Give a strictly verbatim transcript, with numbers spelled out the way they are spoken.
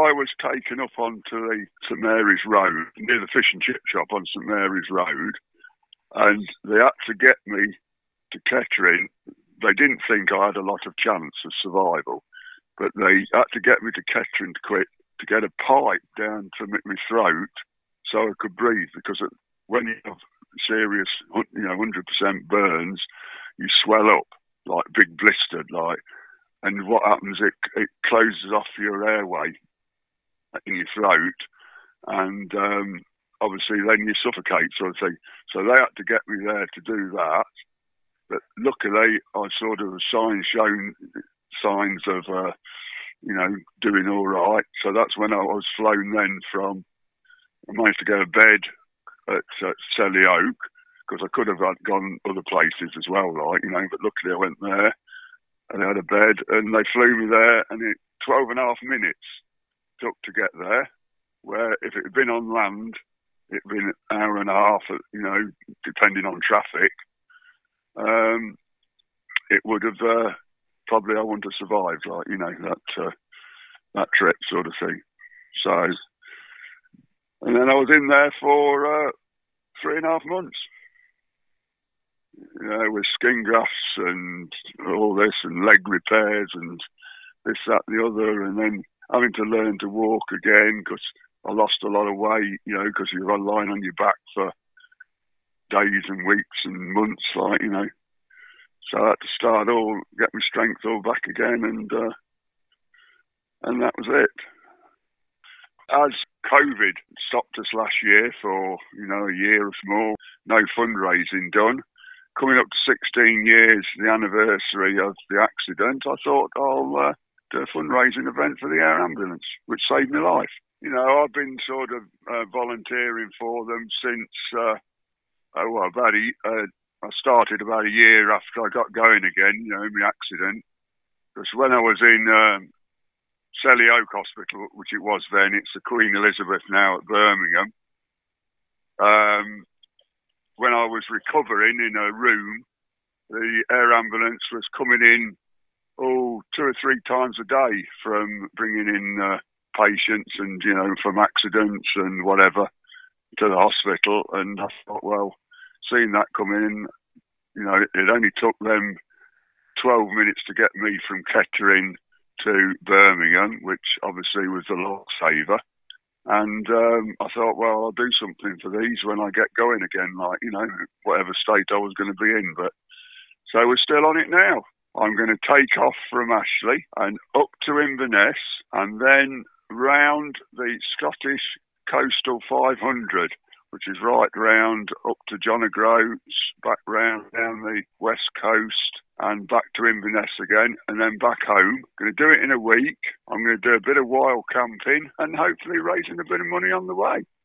I was taken up onto the St Mary's Road, near the fish and chip shop on St Mary's Road, and they had to get me to Kettering. They didn't think I had a lot of chance of survival, but they had to get me to Kettering to quit, to get a pipe down to my throat so I could breathe, because when you have serious, you know, one hundred percent burns, you swell up, like big blistered, like, and what happens, it, it closes off your airway in your throat, and um, obviously then you suffocate, sort of thing. So they had to get me there to do that. But luckily, I sort of signs shown signs of, uh, you know, doing all right. So that's when I was flown then from, I managed to get a bed at uh, Selly Oak, because I could have had gone other places as well, like, you know, but luckily I went there and I had a bed, and they flew me there, and it twelve and a half minutes took to get there, where if it had been on land, it'd been an hour and a half, you know, depending on traffic. Um, it would have uh, probably I wouldn't have survived, like, you know, that uh, that trip sort of thing. So, and then I was in there for uh, three and a half months, you know, with skin grafts and all this, and leg repairs and this, that, and the other, and then having to learn to walk again, because I lost a lot of weight, you know, because you're lying on your back for days and weeks and months, like, you know. So I had to start all, get my strength all back again, and uh, and that was it. As COVID stopped us last year for, you know, a year or more, no fundraising done. Coming up to sixteen years, the anniversary of the accident, I thought I'll uh, do a fundraising event for the air ambulance, which saved my life. You know, I've been sort of uh, volunteering for them since, uh, oh, well, about a, uh, I started about a year after I got going again, you know, in my accident. Because when I was in um, Selly Oak Hospital, which it was then, it's the Queen Elizabeth now at Birmingham, um, when I was recovering in a room, the air ambulance was coming in, oh, two or three times a day from bringing in uh, patients and, you know, from accidents and whatever to the hospital. And I thought, well, seeing that come in, you know, it, it only took them twelve minutes to get me from Kettering to Birmingham, which obviously was the lifesaver. And um, I thought, well, I'll do something for these when I get going again, like, you know, whatever state I was going to be in. But so we're still on it now. I'm going to take off from Ashley and up to Inverness, and then round the Scottish Coastal five hundred, which is right round up to John O'Groats, back round down the west coast, and back to Inverness again, and then back home. Going to do it in a week. I'm going to do a bit of wild camping and hopefully raising a bit of money on the way.